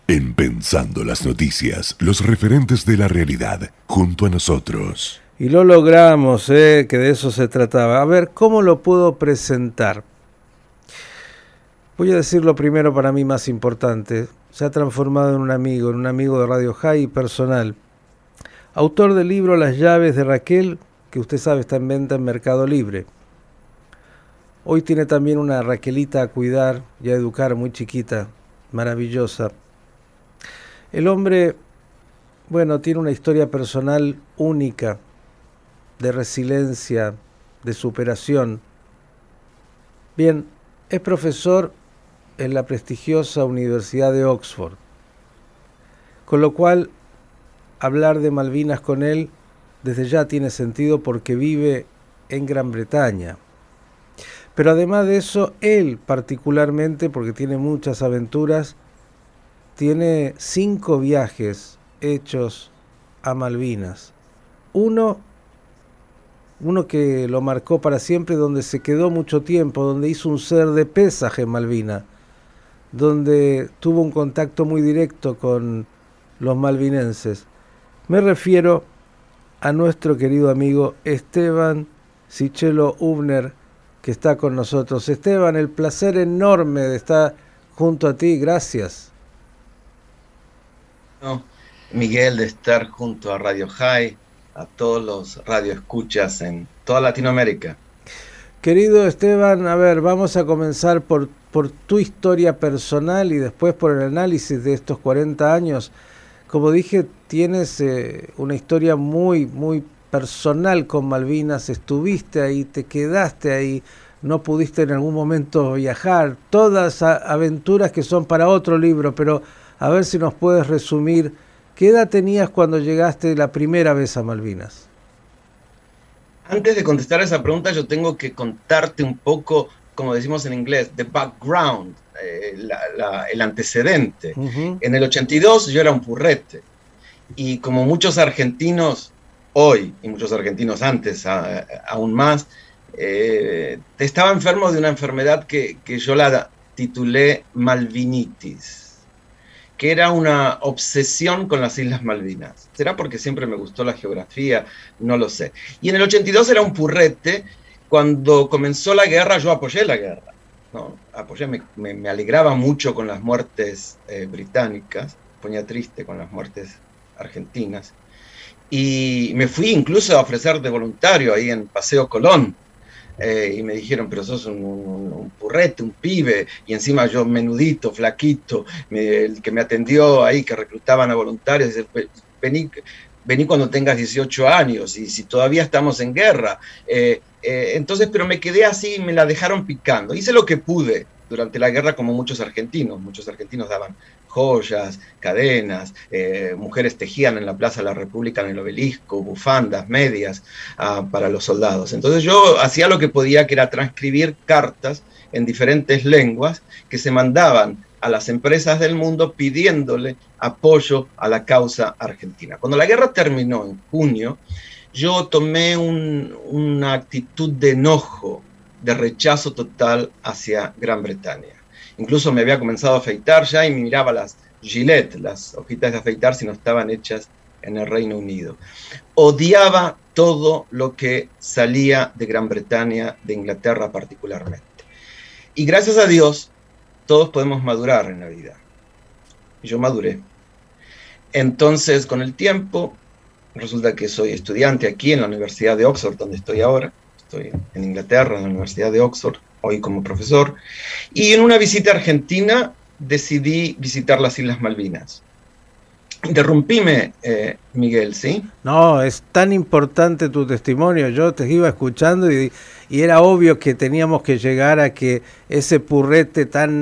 En Pensando las Noticias, los referentes de la realidad, junto a nosotros. Y lo logramos, que de eso se trataba. A ver, ¿cómo lo puedo presentar? Voy a decir lo primero para mí más importante. Se ha transformado en un amigo de Radio High y personal. Autor del libro Las llaves de Raquel, que usted sabe está en venta en Mercado Libre. Hoy tiene también una Raquelita a cuidar y a educar, muy chiquita, maravillosa. El hombre, bueno, tiene una historia personal única, de resiliencia, de superación. Bien, es profesor en la prestigiosa Universidad de Oxford, con lo cual hablar de Malvinas con él desde ya tiene sentido porque vive en Gran Bretaña. Pero además de eso, él particularmente, porque tiene muchas aventuras, tiene 5 viajes hechos a Malvinas. Uno que lo marcó para siempre, donde se quedó mucho tiempo, donde hizo un ser de pesaje en Malvinas, donde tuvo un contacto muy directo con los malvinenses. Me refiero a nuestro querido amigo Esteban Sichelo Hübner, que está con nosotros. Esteban, el placer enorme de estar junto a ti, gracias. Miguel, de estar junto a Radio High, a todos los radioescuchas en toda Latinoamérica. Querido Esteban, a ver, vamos a comenzar por tu historia personal y después por el análisis de estos 40 años. Como dije, tienes una historia muy, muy personal con Malvinas. Estuviste ahí, te quedaste ahí, no pudiste en algún momento viajar. Todas aventuras que son para otro libro, pero a ver si nos puedes resumir. ¿Qué edad tenías cuando llegaste la primera vez a Malvinas? Antes de contestar esa pregunta, yo tengo que contarte un poco, como decimos en inglés, the background, el antecedente. Uh-huh. En el 82 yo era un purrete, y como muchos argentinos hoy, y muchos argentinos antes aún más, estaba enfermo de una enfermedad que yo la titulé Malvinitis, que era una obsesión con las Islas Malvinas. ¿Será porque siempre me gustó la geografía? No lo sé. Y en el 82 era un purrete. Cuando comenzó la guerra, yo apoyé la guerra, ¿no? Me alegraba mucho con las muertes británicas, ponía triste con las muertes argentinas. Y me fui incluso a ofrecer de voluntario ahí en Paseo Colón. Y me dijeron, pero sos un purrete, un pibe, y encima yo menudito, flaquito, el que me atendió ahí, que reclutaban a voluntarios, dice, vení cuando tengas 18 años, y si todavía estamos en guerra. Entonces, pero me quedé así, me la dejaron picando. Hice lo que pude durante la guerra, como muchos argentinos daban joyas, cadenas, mujeres tejían en la Plaza de la República, en el Obelisco, bufandas, medias para los soldados. Entonces yo hacía lo que podía, que era transcribir cartas en diferentes lenguas que se mandaban a las empresas del mundo pidiéndole apoyo a la causa argentina. Cuando la guerra terminó en junio, yo tomé una actitud de enojo, de rechazo total hacia Gran Bretaña. Incluso me había comenzado a afeitar ya y miraba las Gillette, las hojitas de afeitar, si no estaban hechas en el Reino Unido. Odiaba todo lo que salía de Gran Bretaña, de Inglaterra particularmente. Y gracias a Dios, todos podemos madurar en la vida. Y yo maduré. Entonces, con el tiempo, resulta que soy estudiante aquí en la Universidad de Oxford, donde estoy ahora. Estoy en Inglaterra, en la Universidad de Oxford, hoy como profesor. Y en una visita a Argentina decidí visitar las Islas Malvinas. Interrumpime, Miguel, ¿sí? No, es tan importante tu testimonio. Yo te iba escuchando y era obvio que teníamos que llegar a que ese purrete tan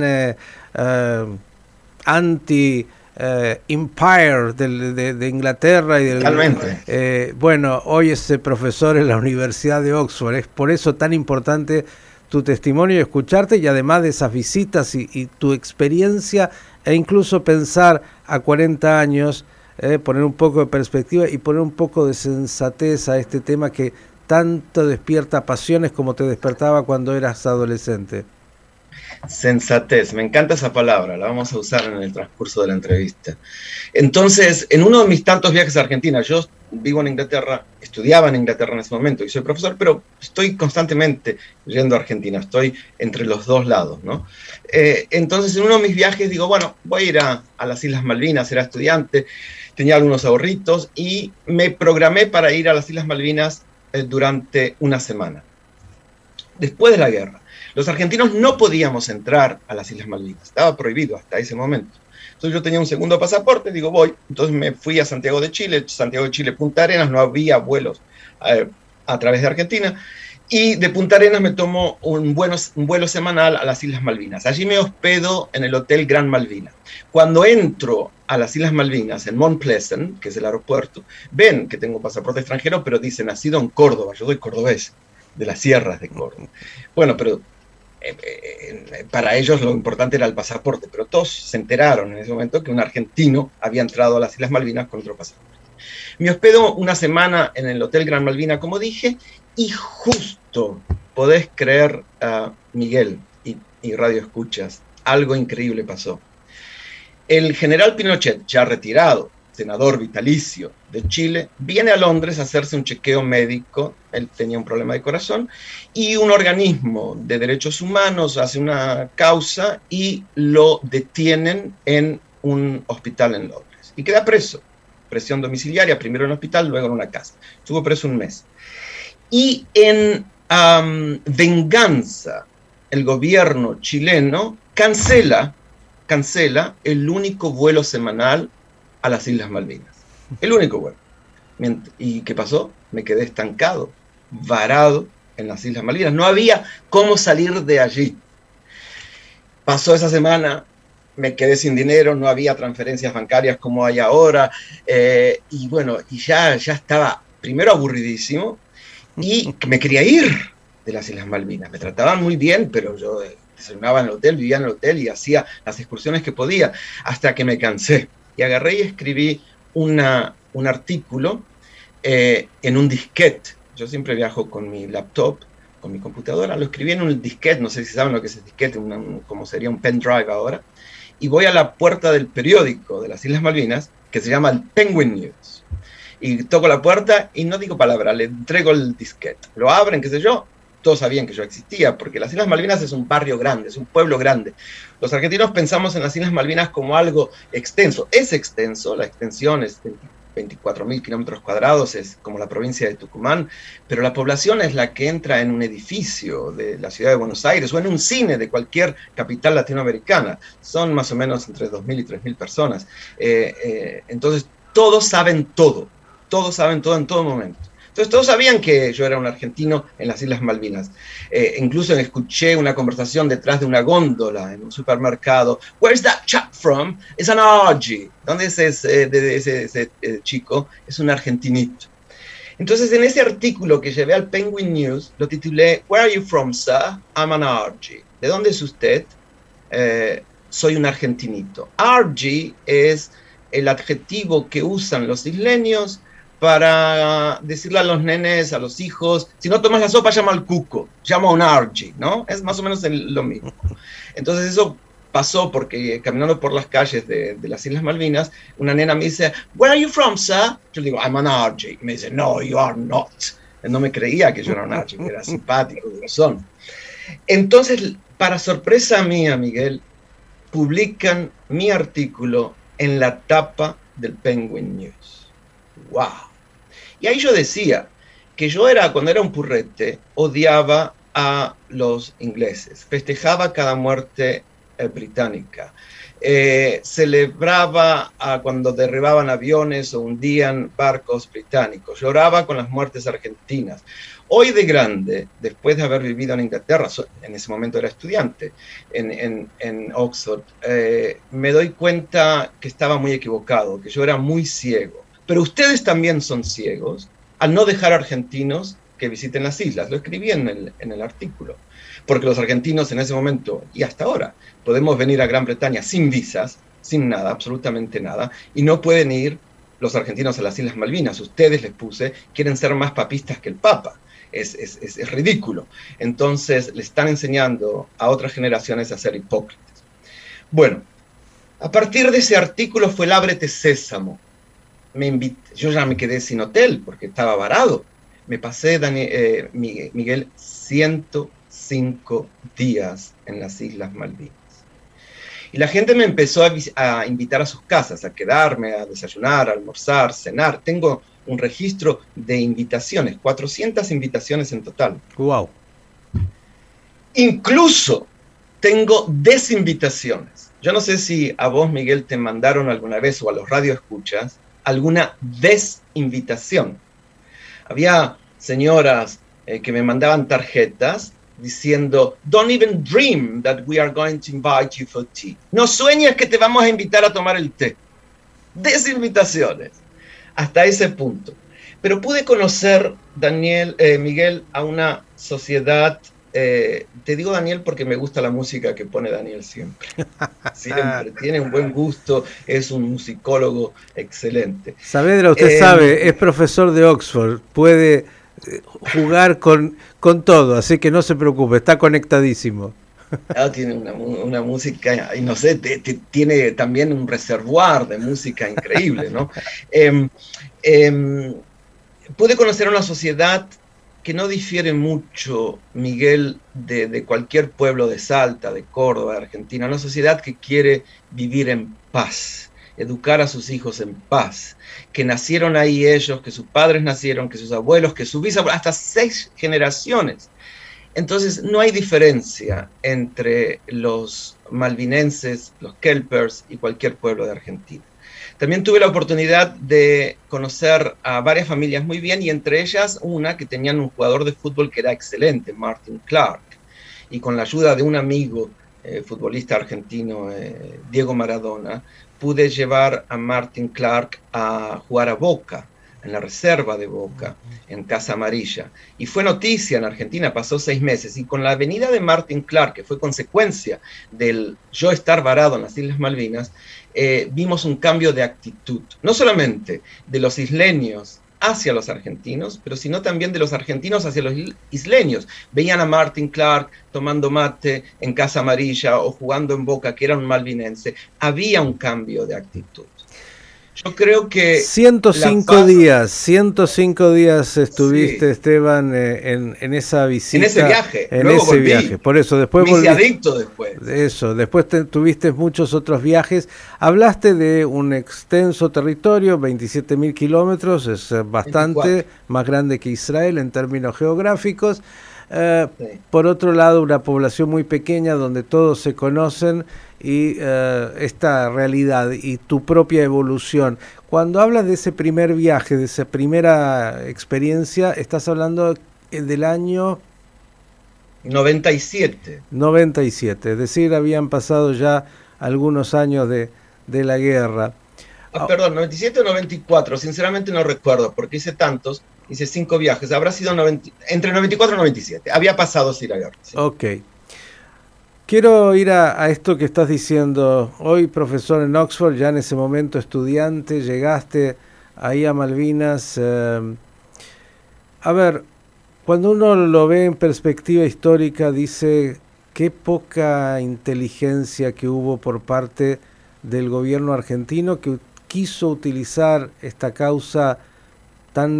anti-empire de Inglaterra y Totalmente. Bueno, hoy es profesor en la Universidad de Oxford. Es por eso tan importante tu testimonio y escucharte, y además de esas visitas y tu experiencia, e incluso pensar a 40 años, poner un poco de perspectiva y poner un poco de sensatez a este tema que tanto despierta pasiones como te despertaba cuando eras adolescente. Sensatez, me encanta esa palabra, la vamos a usar en el transcurso de la entrevista. Entonces, en uno de mis tantos viajes a Argentina, yo vivo en Inglaterra, estudiaba en Inglaterra en ese momento y soy profesor, pero estoy constantemente yendo a Argentina, estoy entre los dos lados, ¿no? Entonces, en uno de mis viajes digo, bueno, voy a ir a las Islas Malvinas, era estudiante, tenía algunos ahorritos y me programé para ir a las Islas Malvinas durante una semana, después de la guerra. Los argentinos no podíamos entrar a las Islas Malvinas, estaba prohibido hasta ese momento. Entonces yo tenía un segundo pasaporte, digo voy, entonces me fui a Santiago de Chile, Punta Arenas, no había vuelos a través de Argentina, y de Punta Arenas me tomo un vuelo semanal a las Islas Malvinas. Allí me hospedo en el Hotel Gran Malvina. Cuando entro a las Islas Malvinas, en Mount Pleasant, que es el aeropuerto, ven que tengo pasaporte extranjero, pero dice nacido en Córdoba, yo soy cordobés, de las sierras de Córdoba. Bueno, pero para ellos lo importante era el pasaporte, pero todos se enteraron en ese momento que un argentino había entrado a las Islas Malvinas con otro pasaporte. Me hospedo una semana en el Hotel Gran Malvina, como dije, y justo, podés creer, Miguel y Radio Escuchas, algo increíble pasó. El general Pinochet, ya retirado, senador vitalicio de Chile, viene a Londres a hacerse un chequeo médico, él tenía un problema de corazón, y un organismo de derechos humanos hace una causa y lo detienen en un hospital en Londres. Y queda preso, prisión domiciliaria, primero en un hospital, luego en una casa. Estuvo preso un mes. Y en venganza, el gobierno chileno cancela el único vuelo semanal a las Islas Malvinas. El único vuelo. ¿Y qué pasó? Me quedé estancado, varado en las Islas Malvinas. No había cómo salir de allí. Pasó esa semana, me quedé sin dinero, no había transferencias bancarias como hay ahora, y bueno, y ya estaba primero aburridísimo, y me quería ir de las Islas Malvinas. Me trataban muy bien, pero yo desayunaba en el hotel, vivía en el hotel y hacía las excursiones que podía, hasta que me cansé. Y agarré y escribí un artículo en un disquete. Yo siempre viajo con mi laptop, con mi computadora. Lo escribí en un disquete, no sé si saben lo que es el disquete, como sería un pendrive ahora. Y voy a la puerta del periódico de las Islas Malvinas, que se llama el Penguin News. Y toco la puerta y no digo palabra, le entrego el disquete. Lo abren, qué sé yo. Todos sabían que yo existía, porque las Islas Malvinas es un barrio grande, es un pueblo grande. Los argentinos pensamos en las Islas Malvinas como algo extenso. Es extenso, la extensión es de 24.000 kilómetros cuadrados, es como la provincia de Tucumán, pero la población es la que entra en un edificio de la ciudad de Buenos Aires o en un cine de cualquier capital latinoamericana. Son más o menos entre 2.000 y 3.000 personas. Entonces, todos saben todo en todo momento. Entonces todos sabían que yo era un argentino en las Islas Malvinas. Incluso escuché una conversación detrás de una góndola en un supermercado. Where's that chap from? It's an RG. ¿Dónde es ese chico? Es un argentinito. Entonces en ese artículo que llevé al Penguin News lo titulé Where are you from, sir? I'm an RG. ¿De dónde es usted? Soy un argentinito. RG es el adjetivo que usan los isleños para decirle a los nenes, a los hijos, si no tomas la sopa, llama al cuco, llama a un RG, ¿no? Es más o menos lo mismo. Entonces eso pasó porque caminando por las calles de las Islas Malvinas, una nena me dice, Where are you from, sir? Yo le digo, I'm an RG. Y me dice, No, you are not. Él no me creía que yo era un RG, que era simpático, de razón. Entonces, para sorpresa mía, Miguel, publican mi artículo en la tapa del Penguin News. ¡Wow! Y ahí yo decía que yo cuando era un purrete, odiaba a los ingleses, festejaba cada muerte británica, celebraba cuando derribaban aviones o hundían barcos británicos, lloraba con las muertes argentinas. Hoy de grande, después de haber vivido en Inglaterra, en ese momento era estudiante en Oxford, me doy cuenta que estaba muy equivocado, que yo era muy ciego. Pero ustedes también son ciegos al no dejar argentinos que visiten las islas. Lo escribí en el artículo. Porque los argentinos en ese momento, y hasta ahora, podemos venir a Gran Bretaña sin visas, sin nada, absolutamente nada, y no pueden ir los argentinos a las Islas Malvinas. Ustedes, les puse, quieren ser más papistas que el Papa. es ridículo. Entonces le están enseñando a otras generaciones a ser hipócritas. Bueno, a partir de ese artículo fue el Ábrete Sésamo. Yo ya me quedé sin hotel porque estaba varado. Me pasé, Miguel, 105 días en las Islas Malvinas. Y la gente me empezó a invitar a sus casas, a quedarme, a desayunar, a almorzar, cenar. Tengo un registro de invitaciones, 400 invitaciones en total. ¡Wow! Incluso tengo desinvitaciones. Yo no sé si a vos, Miguel, te mandaron alguna vez, o a los radioescuchas, alguna desinvitación. Había señoras que me mandaban tarjetas diciendo, don't even dream that we are going to invite you for tea. No sueñes que te vamos a invitar a tomar el té. Desinvitaciones. Hasta ese punto. Pero pude conocer, Miguel, a una sociedad, te digo Daniel porque me gusta la música que pone Daniel siempre. Siempre, tiene un buen gusto, es un musicólogo excelente. Saavedra, usted sabe, es profesor de Oxford, puede jugar con todo, así que no se preocupe, está conectadísimo. Tiene una música, y no sé, tiene también un reservoir de música increíble, ¿no? Pude conocer una sociedad que no difiere mucho, Miguel, de cualquier pueblo de Salta, de Córdoba, de Argentina, una sociedad que quiere vivir en paz, educar a sus hijos en paz, que nacieron ahí ellos, que sus padres nacieron, que sus abuelos, que sus bisabuelos, hasta 6 generaciones. Entonces no hay diferencia entre los malvinenses, los kelpers y cualquier pueblo de Argentina. También tuve la oportunidad de conocer a varias familias muy bien, y entre ellas una que tenían un jugador de fútbol que era excelente, Martin Clark, y con la ayuda de un amigo futbolista argentino, Diego Maradona, pude llevar a Martin Clark a jugar a Boca, en la reserva de Boca, en Casa Amarilla. Y fue noticia en Argentina, pasó 6 meses, y con la venida de Martin Clark, que fue consecuencia del yo estar varado en las Islas Malvinas, vimos un cambio de actitud, no solamente de los isleños hacia los argentinos, pero sino también de los argentinos hacia los isleños. Veían a Martin Clark tomando mate en Casa Amarilla o jugando en Boca, que era un malvinense. Había un cambio de actitud. Yo creo que 105 días estuviste, sí, Esteban, en esa visita. En ese viaje. En luego ese volví. Viaje. Por eso, después volví. Adicto después. Eso, después tuviste muchos otros viajes. Hablaste de un extenso territorio, 27.000 kilómetros, es bastante, 24. Más grande que Israel en términos geográficos. Sí. Por otro lado, una población muy pequeña donde todos se conocen, y esta realidad y tu propia evolución. Cuando hablas de ese primer viaje, de esa primera experiencia, estás hablando del año 97. 97, es decir, habían pasado ya algunos años de la guerra. Perdón, 97 o 94, sinceramente no recuerdo, porque hice 5 viajes, habrá sido entre 94 y 97, había pasado sí la guerra. Sí. Ok. Quiero ir a esto que estás diciendo. Hoy profesor en Oxford, ya en ese momento estudiante, llegaste ahí a Malvinas. A ver, cuando uno lo ve en perspectiva histórica, dice qué poca inteligencia que hubo por parte del gobierno argentino, que quiso utilizar esta causa tan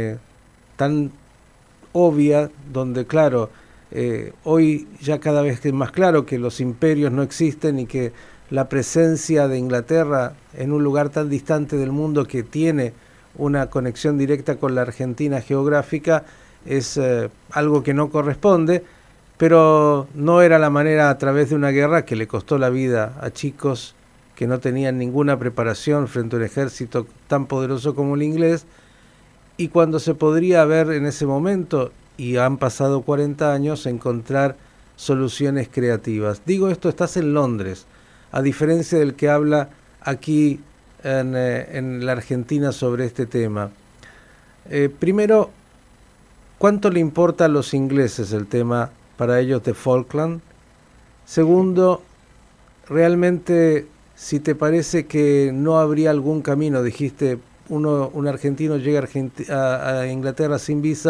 obvia, donde claro, hoy ya cada vez es más claro que los imperios no existen y que la presencia de Inglaterra en un lugar tan distante del mundo que tiene una conexión directa con la Argentina geográfica es algo que no corresponde, pero no era la manera a través de una guerra que le costó la vida a chicos que no tenían ninguna preparación frente a un ejército tan poderoso como el inglés, y cuando se podría haber en ese momento, y han pasado 40 años, encontrar soluciones creativas. Digo esto, estás en Londres, a diferencia del que habla aquí en la Argentina sobre este tema. Primero, ¿cuánto le importa a los ingleses el tema para ellos de Falkland? Segundo, realmente, si te parece que no habría algún camino, dijiste, un argentino llega a Inglaterra sin visa,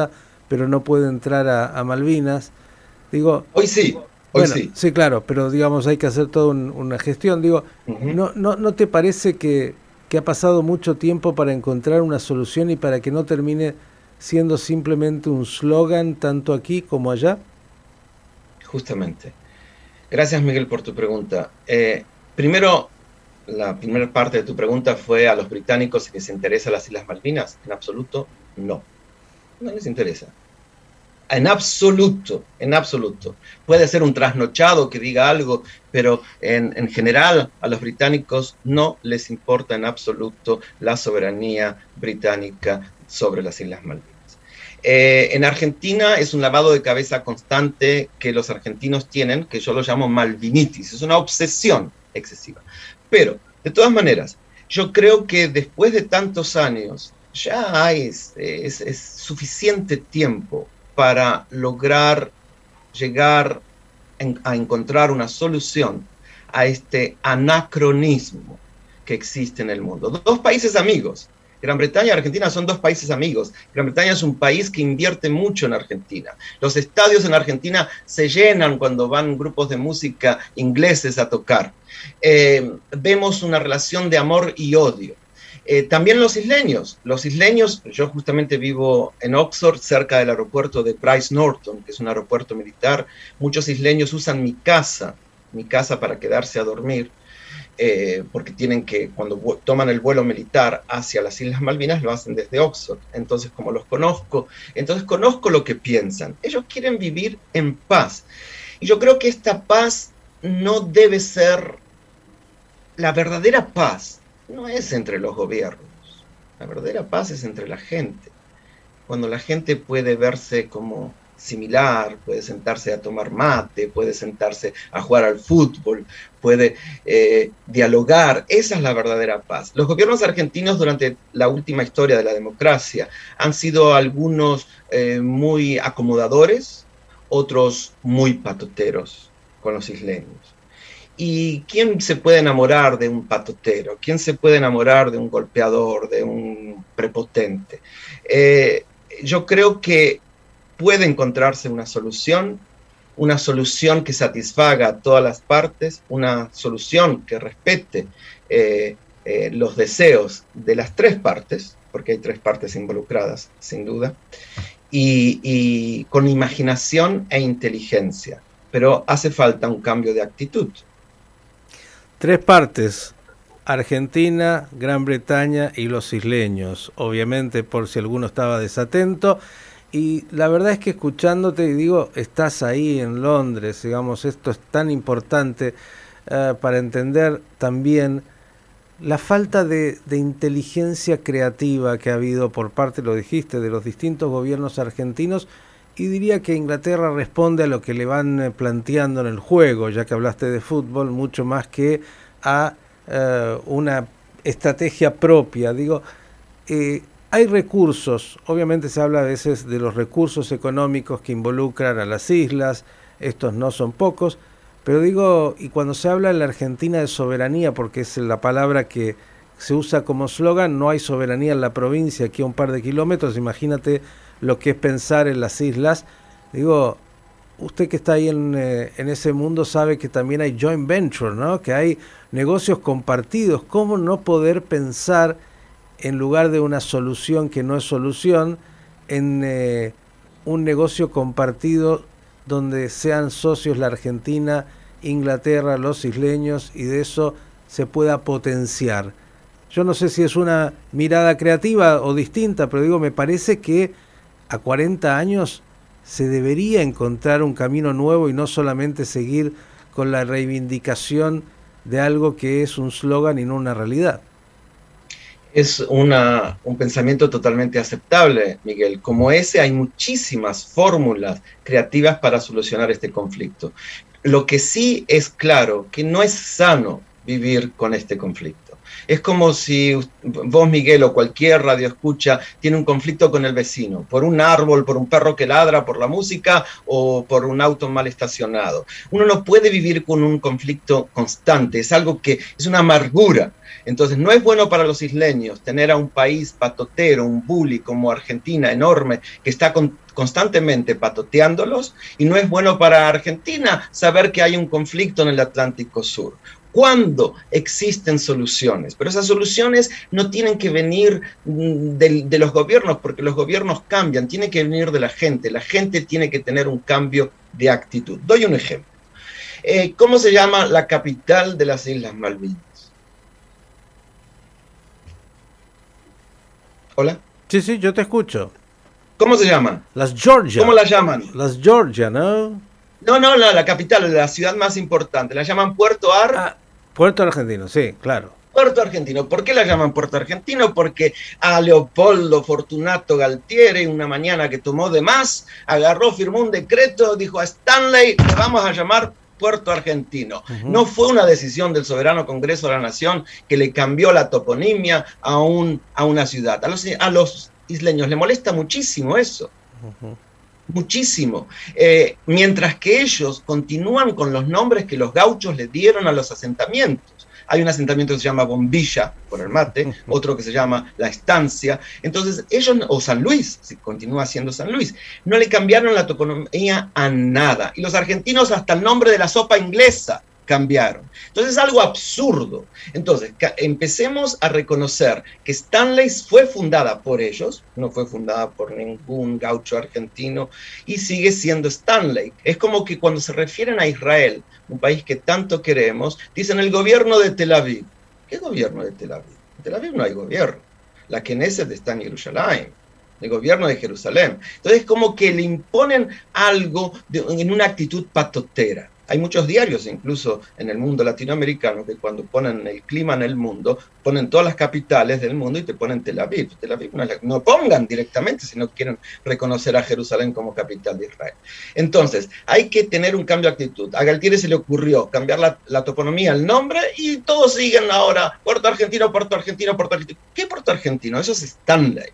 pero no puede entrar a Malvinas. Digo, hoy sí, bueno, sí. Sí, claro, pero digamos hay que hacer toda una gestión. Digo, ¿no te parece que ha pasado mucho tiempo para encontrar una solución y para que no termine siendo simplemente un slogan tanto aquí como allá? Justamente. Gracias, Miguel, por tu pregunta. Primero, la primera parte de tu pregunta fue a los británicos si les interesa las Islas Malvinas. En absoluto, no. No les interesa. En absoluto, en absoluto. Puede ser un trasnochado que diga algo, pero en general a los británicos no les importa en absoluto la soberanía británica sobre las Islas Malvinas. En Argentina es un lavado de cabeza constante que los argentinos tienen, que yo lo llamo malvinitis, es una obsesión excesiva. Pero, de todas maneras, yo creo que después de tantos años ya es suficiente tiempo para lograr llegar a encontrar una solución a este anacronismo que existe en el mundo. Dos países amigos, Gran Bretaña y Argentina, son dos países amigos. Gran Bretaña es un país que invierte mucho en Argentina. Los estadios en Argentina se llenan cuando van grupos de música ingleses a tocar. Vemos una relación de amor y odio. También los isleños, yo justamente vivo en Oxford, cerca del aeropuerto de Brize Norton, que es un aeropuerto militar. Muchos isleños usan mi casa para quedarse a dormir, porque tienen que, cuando toman el vuelo militar hacia las Islas Malvinas, lo hacen desde Oxford. Entonces, como los conozco, conozco lo que piensan. Ellos quieren vivir en paz. Y yo creo que esta paz no debe ser la verdadera paz. No es entre los gobiernos, la verdadera paz es entre la gente. Cuando la gente puede verse como similar, puede sentarse a tomar mate, puede sentarse a jugar al fútbol, puede dialogar, esa es la verdadera paz. Los gobiernos argentinos durante la última historia de la democracia han sido algunos muy acomodadores, otros muy patoteros con los isleños. ¿Y quién se puede enamorar de un patotero? ¿Quién se puede enamorar de un golpeador, de un prepotente? Yo creo que puede encontrarse una solución que satisfaga a todas las partes, una solución que respete los deseos de las tres partes, porque hay tres partes involucradas, sin duda, y con imaginación e inteligencia. Pero hace falta un cambio de actitud. Tres partes: Argentina, Gran Bretaña y los isleños, obviamente, por si alguno estaba desatento. Y la verdad es que escuchándote, digo, estás ahí en Londres, digamos, esto es tan importante para entender también la falta de inteligencia creativa que ha habido por parte, lo dijiste, de los distintos gobiernos argentinos. Y diría que Inglaterra responde a lo que le van planteando en el juego, ya que hablaste de fútbol, mucho más que a una estrategia propia. Digo, hay recursos, obviamente se habla a veces de los recursos económicos que involucran a las islas, estos no son pocos, pero digo, y cuando se habla en la Argentina de soberanía, porque es la palabra que se usa como slogan, no hay soberanía en la provincia, aquí a un par de kilómetros, imagínate lo que es pensar en las islas. Digo, usted que está ahí en ese mundo sabe que también hay joint venture, ¿no? Que hay negocios compartidos. ¿Cómo no poder pensar, en lugar de una solución que no es solución, en un negocio compartido donde sean socios la Argentina, Inglaterra, los isleños, y de eso se pueda potenciar? Yo no sé si es una mirada creativa o distinta, pero digo, me parece que a 40 años se debería encontrar un camino nuevo y no solamente seguir con la reivindicación de algo que es un slogan y no una realidad. Es un pensamiento totalmente aceptable, Miguel. Como ese hay muchísimas fórmulas creativas para solucionar este conflicto. Lo que sí es claro, que no es sano vivir con este conflicto. Es como si vos, Miguel, o cualquier radioescucha tiene un conflicto con el vecino, por un árbol, por un perro que ladra, por la música o por un auto mal estacionado. Uno no puede vivir con un conflicto constante, es algo que es una amargura. Entonces no es bueno para los isleños tener a un país patotero, un bully como Argentina enorme, que está constantemente patoteándolos, y no es bueno para Argentina saber que hay un conflicto en el Atlántico Sur. Cuando existen soluciones, pero esas soluciones no tienen que venir de los gobiernos, porque los gobiernos cambian, tienen que venir de la gente tiene que tener un cambio de actitud. Doy un ejemplo. ¿Cómo se llama la capital de las Islas Malvinas? ¿Hola? Sí, yo te escucho. ¿Cómo se llama? Las Georgia. ¿Cómo la llaman? Las Georgia, ¿no? No, la capital, la ciudad más importante. La llaman Puerto Argentino, sí, claro. Puerto Argentino. ¿Por qué la llaman Puerto Argentino? Porque a Leopoldo Fortunato Galtieri, una mañana que tomó de más, agarró, firmó un decreto, dijo a Stanley, le vamos a llamar Puerto Argentino. No fue una decisión del soberano Congreso de la Nación que le cambió la toponimia a una ciudad. A los isleños le molesta muchísimo eso. Muchísimo. Mientras que ellos continúan con los nombres que los gauchos le dieron a los asentamientos. Hay un asentamiento que se llama Bombilla, por el mate, otro que se llama La Estancia. Entonces, ellos, o San Luis, si continúa siendo San Luis, no le cambiaron la toponimia a nada. Y los argentinos hasta el nombre de la sopa inglesa cambiaron. Entonces es algo absurdo. Entonces, empecemos a reconocer que Stanley fue fundada por ellos, no fue fundada por ningún gaucho argentino, y sigue siendo Stanley. Es como que cuando se refieren a Israel, un país que tanto queremos, dicen el gobierno de Tel Aviv. ¿Qué gobierno de Tel Aviv? En Tel Aviv no hay gobierno. La Knesset está en Jerusalén, el gobierno de Jerusalén. Entonces es como que le imponen algo en una actitud patotera. Hay muchos diarios, incluso en el mundo latinoamericano, que cuando ponen el clima en el mundo, ponen todas las capitales del mundo y te ponen Tel Aviv. Tel Aviv no pongan directamente si no quieren reconocer a Jerusalén como capital de Israel. Entonces, hay que tener un cambio de actitud. A Galtieri se le ocurrió cambiar la toponimia, el nombre, y todos siguen ahora Puerto Argentino, Puerto Argentino, Puerto Argentino. ¿Qué Puerto Argentino? Eso es Stanley.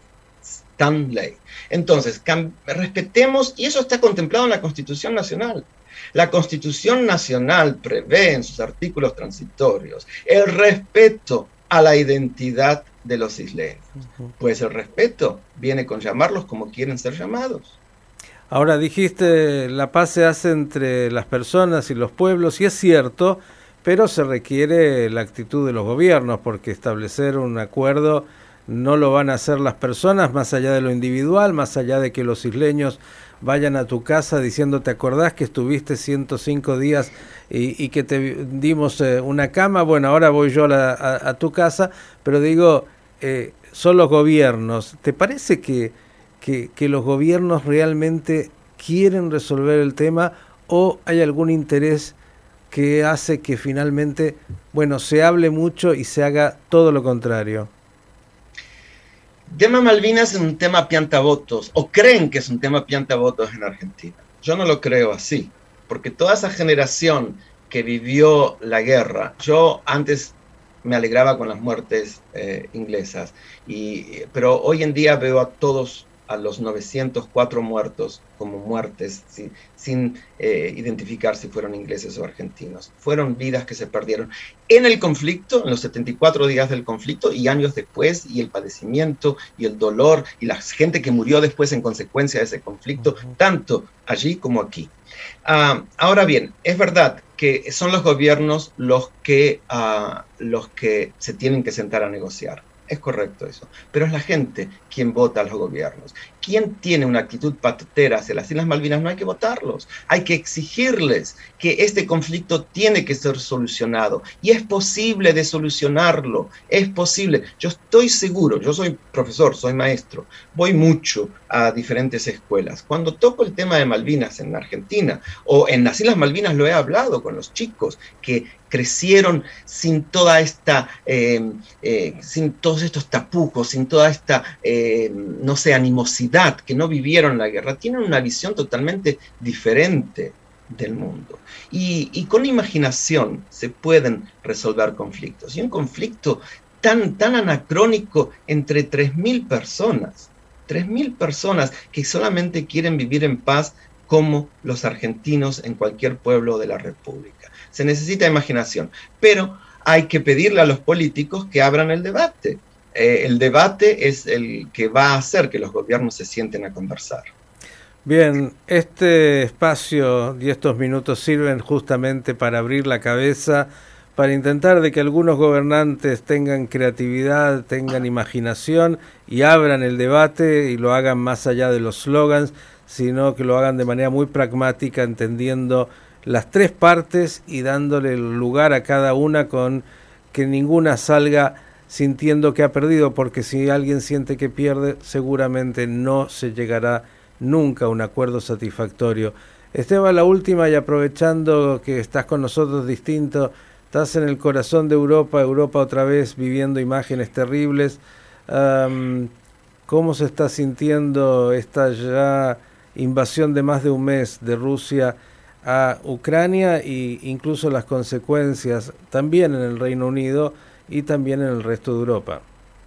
Entonces, respetemos, y eso está contemplado en la Constitución Nacional. La Constitución Nacional prevé en sus artículos transitorios el respeto a la identidad de los isleños. Pues el respeto viene con llamarlos como quieren ser llamados. Ahora dijiste, la paz se hace entre las personas y los pueblos, y es cierto, pero se requiere la actitud de los gobiernos, porque establecer un acuerdo no lo van a hacer las personas, más allá de lo individual, más allá de que los isleños vayan a tu casa diciendo, ¿te acordás que estuviste 105 días y que te dimos una cama? Bueno, ahora voy yo a tu casa, pero digo, son los gobiernos. ¿Te parece que los gobiernos realmente quieren resolver el tema, o hay algún interés que hace que finalmente, bueno, se hable mucho y se haga todo lo contrario? El tema Malvinas es un tema piantavotos, o creen que es un tema piantavotos en Argentina. Yo no lo creo así, porque toda esa generación que vivió la guerra, yo antes me alegraba con las muertes inglesas, pero hoy en día veo a los 904 muertos como muertes sin identificar si fueron ingleses o argentinos. Fueron vidas que se perdieron en el conflicto, en los 74 días del conflicto y años después, y el padecimiento y el dolor y la gente que murió después en consecuencia de ese conflicto, tanto allí como aquí. Ahora bien, es verdad que son los gobiernos los que se tienen que sentar a negociar. Es correcto eso, pero es la gente quien vota a los gobiernos. Quien tiene una actitud patotera hacia las Islas Malvinas, no hay que votarlos, hay que exigirles que este conflicto tiene que ser solucionado, y es posible de solucionarlo, es posible. Yo estoy seguro, yo soy profesor, soy maestro, voy mucho a diferentes escuelas. Cuando toco el tema de Malvinas en Argentina, o en las Islas Malvinas, lo he hablado con los chicos que crecieron sin toda esta, sin todos estos tapujos, sin toda esta, animosidad, que no vivieron la guerra, tienen una visión totalmente diferente del mundo. Y con imaginación se pueden resolver conflictos. Y un conflicto tan anacrónico entre 3.000 personas. 3.000 personas que solamente quieren vivir en paz como los argentinos en cualquier pueblo de la República. Se necesita imaginación, pero hay que pedirle a los políticos que abran el debate. El debate es el que va a hacer que los gobiernos se sienten a conversar. Bien, este espacio y estos minutos sirven justamente para abrir la cabeza, para intentar de que algunos gobernantes tengan creatividad, tengan imaginación y abran el debate y lo hagan más allá de los slogans, sino que lo hagan de manera muy pragmática, entendiendo las tres partes y dándole el lugar a cada una, con que ninguna salga sintiendo que ha perdido, porque si alguien siente que pierde, seguramente no se llegará nunca a un acuerdo satisfactorio. Esteban, la última, y aprovechando que estás con nosotros distinto, estás en el corazón de Europa otra vez viviendo imágenes terribles. ¿Cómo se está sintiendo esta ya invasión de más de un mes de Rusia a Ucrania e incluso las consecuencias también en el Reino Unido y también en el resto de Europa?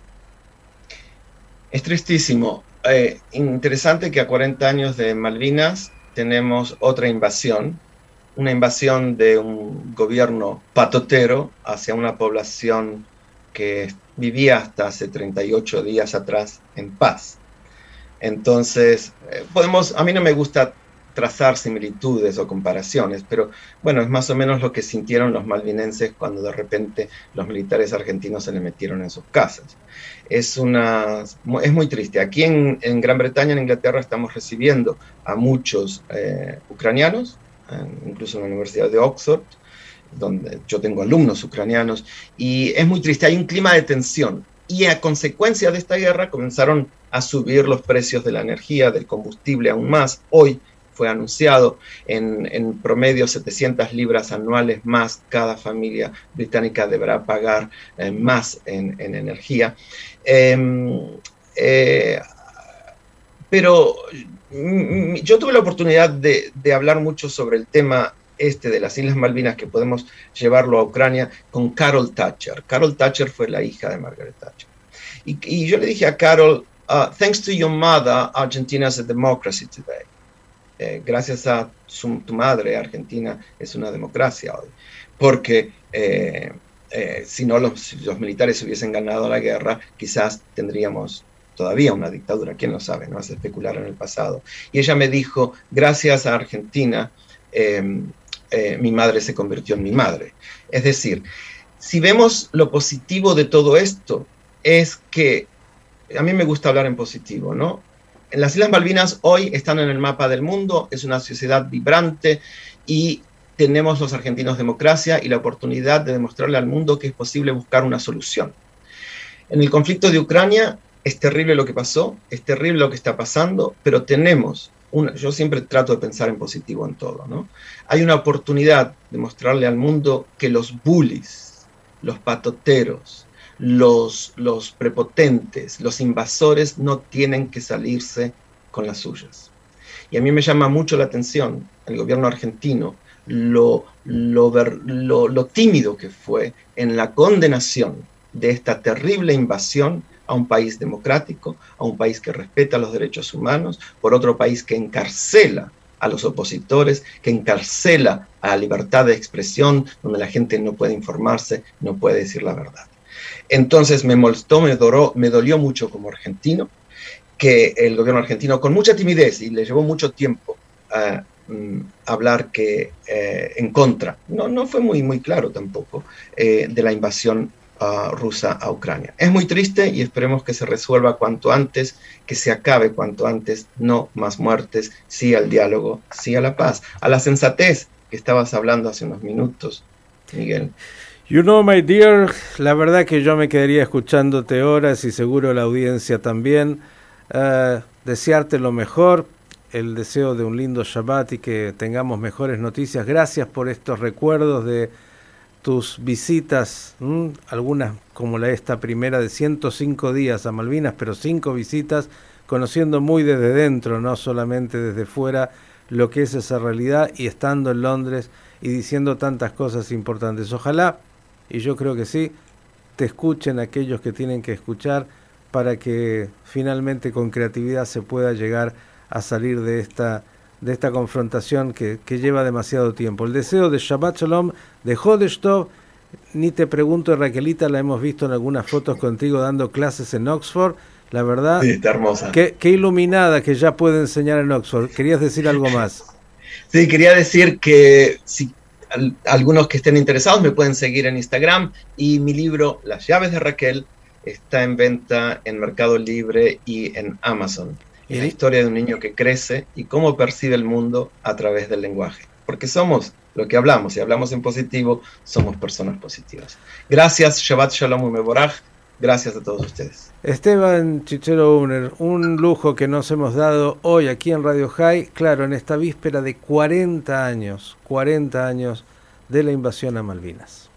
Es tristísimo. Interesante que a 40 años de Malvinas tenemos otra invasión, una invasión de un gobierno patotero hacia una población que vivía hasta hace 38 días atrás en paz. Entonces, a mí no me gusta trazar similitudes o comparaciones, pero bueno, es más o menos lo que sintieron los malvinenses cuando de repente los militares argentinos se les metieron en sus casas. Es muy triste. Aquí en Gran Bretaña, en Inglaterra, estamos recibiendo a muchos ucranianos, incluso en la Universidad de Oxford, donde yo tengo alumnos ucranianos, y es muy triste. Hay un clima de tensión, y a consecuencia de esta guerra comenzaron a subir los precios de la energía, del combustible aún más. Hoy fue anunciado en promedio 700 libras anuales más cada familia británica deberá pagar más en energía. Pero yo tuve la oportunidad de hablar mucho sobre el tema de las Islas Malvinas, que podemos llevarlo a Ucrania, con Carol Thatcher. Carol Thatcher fue la hija de Margaret Thatcher. Y yo le dije a Carol, thanks to your mother, Argentina is a democracy today. Gracias a tu madre, Argentina es una democracia hoy. Porque si los militares hubiesen ganado la guerra, quizás tendríamos todavía una dictadura, quién lo sabe, no hace especular en el pasado. Y ella me dijo, gracias a Argentina, mi madre se convirtió en mi madre. Es decir, si vemos lo positivo de todo esto, es que a mí me gusta hablar en positivo, ¿no? Las Islas Malvinas hoy están en el mapa del mundo, es una sociedad vibrante y tenemos los argentinos democracia y la oportunidad de demostrarle al mundo que es posible buscar una solución. En el conflicto de Ucrania es terrible lo que pasó, es terrible lo que está pasando, pero yo siempre trato de pensar en positivo en todo, ¿no? Hay una oportunidad de mostrarle al mundo que los bullies, los patoteros, los prepotentes, los invasores no tienen que salirse con las suyas. Y a mí me llama mucho la atención el gobierno argentino, lo tímido que fue en la condenación de esta terrible invasión a un país democrático, a un país que respeta los derechos humanos, por otro país que encarcela a los opositores, que encarcela a la libertad de expresión, donde la gente no puede informarse, no puede decir la verdad. Entonces me molestó, me dolió mucho como argentino, que el gobierno argentino, con mucha timidez, y le llevó mucho tiempo hablar en contra, no fue muy claro tampoco, de la invasión rusa a Ucrania. Es muy triste y esperemos que se resuelva cuanto antes, que se acabe cuanto antes. No más muertes, sí al diálogo, sí a la paz, a la sensatez que estabas hablando hace unos minutos, Miguel. You know, my dear, la verdad que yo me quedaría escuchándote horas y seguro la audiencia también. Desearte lo mejor, el deseo de un lindo Shabbat y que tengamos mejores noticias. Gracias por estos recuerdos de tus visitas, algunas como esta primera de 105 días a Malvinas, pero 5 visitas, conociendo muy desde dentro, no solamente desde fuera, lo que es esa realidad, y estando en Londres y diciendo tantas cosas importantes. Ojalá, y yo creo que sí, te escuchen aquellos que tienen que escuchar para que finalmente con creatividad se pueda llegar a salir de esta confrontación que lleva demasiado tiempo. El deseo de Shabbat Shalom, de Hodesh Tov, ni te pregunto, Raquelita, la hemos visto en algunas fotos contigo dando clases en Oxford. La verdad, sí, está hermosa. Qué iluminada que ya puede enseñar en Oxford. ¿Querías decir algo más? Sí, quería decir que si algunos que estén interesados me pueden seguir en Instagram, y mi libro Las llaves de Raquel está en venta en Mercado Libre y en Amazon. Es la historia de un niño que crece y cómo percibe el mundo a través del lenguaje. Porque somos lo que hablamos, si hablamos en positivo, somos personas positivas. Gracias, Shabbat Shalom Umevorach. Gracias a todos ustedes. Esteban Chichero Uner, un lujo que nos hemos dado hoy aquí en Radio High, claro, en esta víspera de 40 años de la invasión a Malvinas.